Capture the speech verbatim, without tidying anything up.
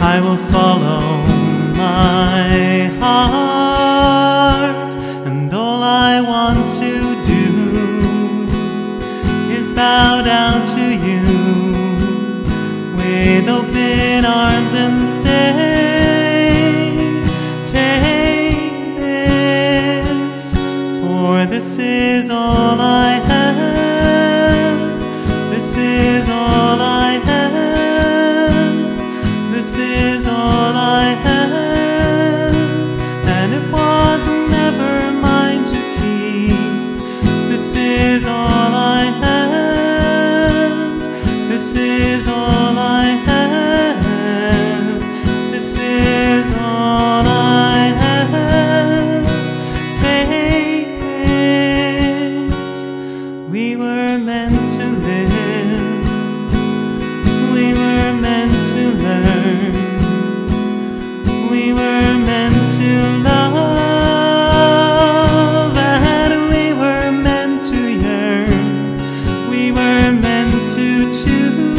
I will follow my heart, and all I want to do is bow down to you with open arms and say, take this, for this is all I have, this is all I have, this is all I have, and it was never mine to keep. This is all I have, this is all I have, this is all I have. Take it. We were meant to live, we were meant to learn, we were meant to love, and we were meant to yearn, we were meant to choose.